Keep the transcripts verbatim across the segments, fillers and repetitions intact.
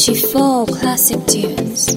G four Classic Tunes.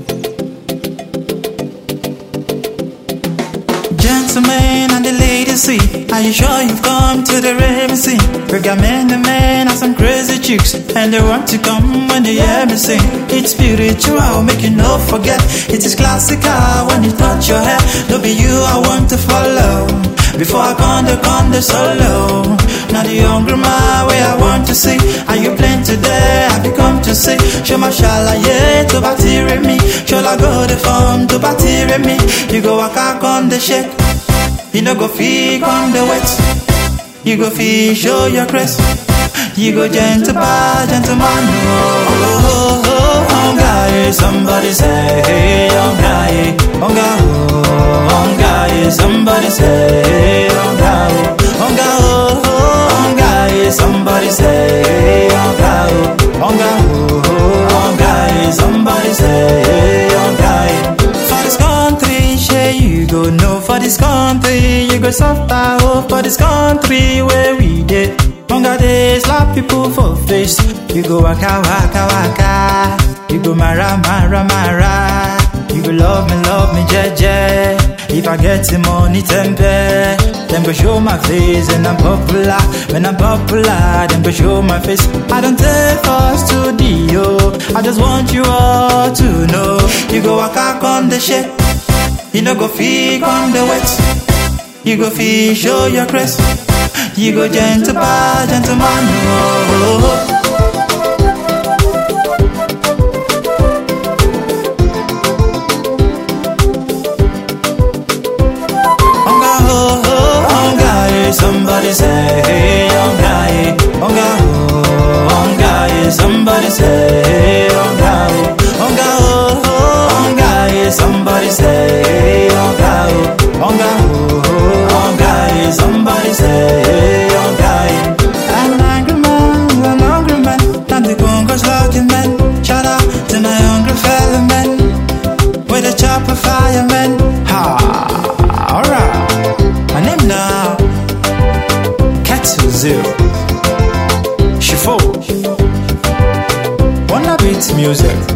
Gentlemen and the ladies, see, are you sure you've come to the raving scene? We got men and men and some crazy chicks, and they want to come when they hear me sing. It's spiritual, make you no forget. It is classical when you touch your hair. No be you I want to follow. Before I come the come the solo. Now the hungry man where I want to see. Are you playing today? Have you come to see? Show my shala yeah to battery me. Show I go the phone to battery me. You go walk out on the shake. You no go feel on the wet. You go feel show your crest. You go gentle by gentleman. Oh, oh, oh, oh, oh, guy. Somebody say, hey, oh, guy. Oh, guy. Oh, guy. Somebody say, hey, oh, guy. Oh, guy. Oh, guy. Somebody say, hey, oh, guy. Oh, guy. Oh, guy. Somebody say, hey, oh, guy. For this country, share you go know. For this country, you go suffer. Oh, for this country where we did. Hunger days, slap people for face. You go waka waka waka. You go mara mara mara. You go love me love me jeje. If I get the money tempe, then go show my face and I'm popular. When I'm popular, then go show my face. I don't take for studio. I just want you all to know. You go waka on the shit. You no go feel on the wet. You go feel show your crest. You go gentle by gentleman. Oh, oh, oh. Somebody say, hey, oh, guy. Oh, guy. Oh, guy. Somebody say, hey, oh, guy. Oh, guy. Oh, guy. Somebody say, hey, oh, guy. Oh, guy. Oh, guy. Somebody say, hey, oh, guy. I'm an angry man, an hungry man. I'm the Congo's lucky man. Shout out to my hungry fellow men. With a chopper fireman. Ha, alright. My name now. Zero Shifo Wanna beat music.